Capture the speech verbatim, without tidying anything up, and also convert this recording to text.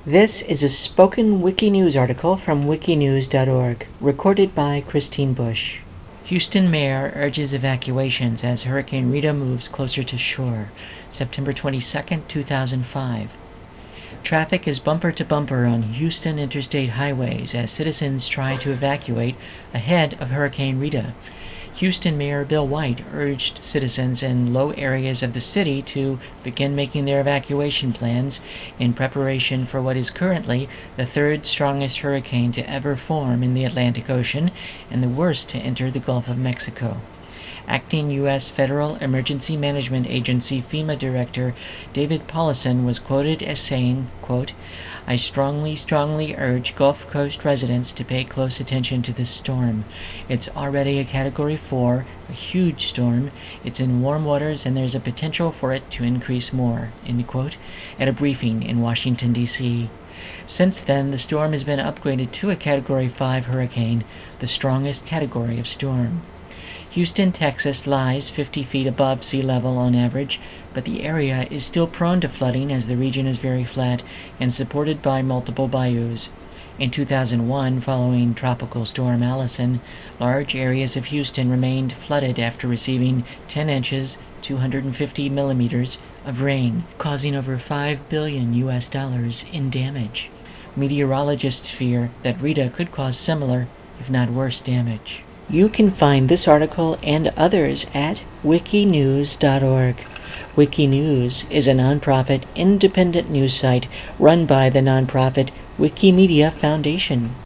This is a spoken Wikinews article from wikinews dot org, recorded by Christine Bush. Houston mayor urges evacuations as Hurricane Rita moves closer to shore. September twenty-second, two thousand five. Traffic is bumper to bumper on Houston interstate highways as citizens try to evacuate ahead of Hurricane Rita. Houston Mayor Bill White urged citizens in low areas of the city to begin making their evacuation plans in preparation for what is currently the third strongest hurricane to ever form in the Atlantic Ocean and the worst to enter the Gulf of Mexico. Acting U S Federal Emergency Management Agency FEMA Director David Paulison was quoted as saying, quote, "I strongly, strongly urge Gulf Coast residents to pay close attention to this storm. It's already a Category four, a huge storm. It's in warm waters and there's a potential for it to increase more," end quote, at a briefing in Washington, D C Since then, the storm has been upgraded to a Category five hurricane, the strongest category of storm. Houston, Texas lies fifty feet above sea level on average, but the area is still prone to flooding as the region is very flat and supported by multiple bayous. In two thousand one, following Tropical Storm Allison, large areas of Houston remained flooded after receiving ten inches, two hundred fifty millimeters, of rain, causing over five billion U S dollars in damage. Meteorologists fear that Rita could cause similar, if not worse, damage. You can find this article and others at wikinews dot org. Wikinews is a nonprofit, independent news site run by the nonprofit Wikimedia Foundation.